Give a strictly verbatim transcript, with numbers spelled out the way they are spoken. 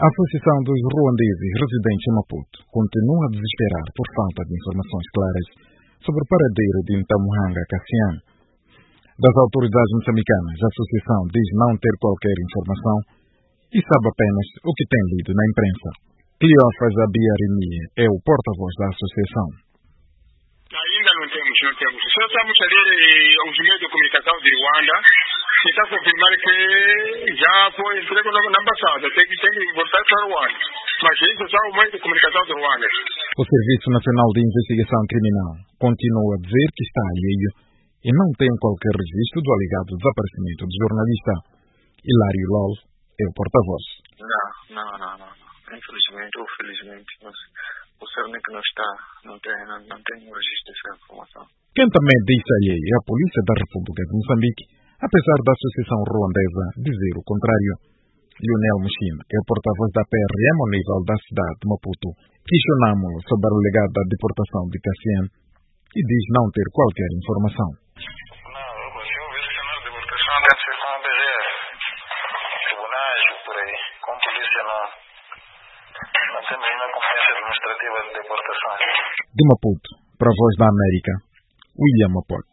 A Associação dos Ruandeses Residentes em Maputo continua a desesperar por falta de informações claras sobre o paradeiro de Ntamuhanga Cassiano. Das autoridades moçambicanas, a associação diz não ter qualquer informação e sabe apenas o que tem lido na imprensa. Cleófas Abiarimi é o porta-voz da associação. Ainda não temos, não temos. Só estamos a ler os meios de comunicação de Ruanda que está a confirmar que já foi entregue na embaixada. Tem que, tem que voltar para Ruanda. Mas isso é só o meio de comunicação de Ruanda. O Serviço Nacional de Investigação Criminal continua a dizer que está alheio e não tem qualquer registro do alegado desaparecimento do jornalista. Hilário Lol é o porta-voz. Não, não, não, não. Infelizmente ou felizmente, mas o Cernic não está, não tem, não, não tem um registro dessa informação. Quem também diz alheio é a Polícia da República de Moçambique, apesar da Associação Ruandesa dizer o contrário. Lionel Mushim é o porta-voz da P R M ao nível da cidade de Maputo. Questionamos-lo sobre o legado da deportação de Cassiano e diz não ter qualquer informação. Não, eu consigo ver que a deportação deve ser com a B G F, tribunais, por aí, com polícia não. Não temos ainda conferência administrativa de deportação. De Maputo, para a Voz da América, William Maputo.